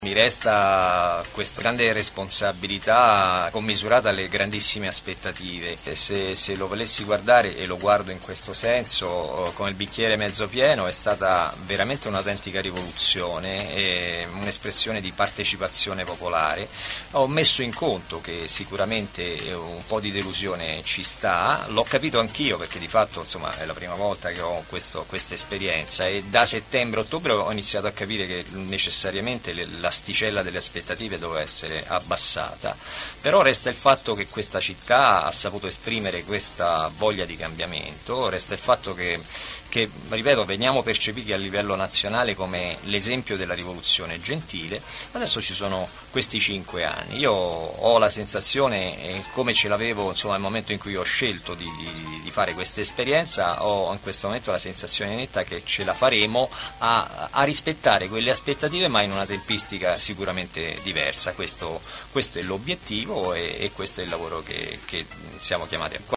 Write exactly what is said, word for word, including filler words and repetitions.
Mi resta questa grande responsabilità commisurata alle grandissime aspettative. Se, se lo volessi guardare, e lo guardo in questo senso, come il bicchiere mezzo pieno, è stata veramente un'autentica rivoluzione, e un'espressione di partecipazione popolare. Ho messo in conto che sicuramente un po' di delusione ci sta, l'ho capito anch'io perché di fatto insomma, è la prima volta che ho questa esperienza, e da settembre-ottobre ho iniziato a capire che necessariamente la l'asticella delle aspettative doveva essere abbassata, però resta il fatto che questa città ha saputo esprimere questa voglia di cambiamento, resta il fatto che, che ripeto, veniamo percepiti a livello nazionale come l'esempio della rivoluzione gentile. Adesso ci sono questi cinque anni, io ho la sensazione, come ce l'avevo insomma, nel momento in cui ho scelto di, di, di fare questa esperienza, ho in questo momento la sensazione netta che ce la faremo a, a rispettare quelle aspettative, ma in una tempistica sicuramente diversa. Questo, questo è l'obiettivo, e, e questo è il lavoro che, che siamo chiamati a fare.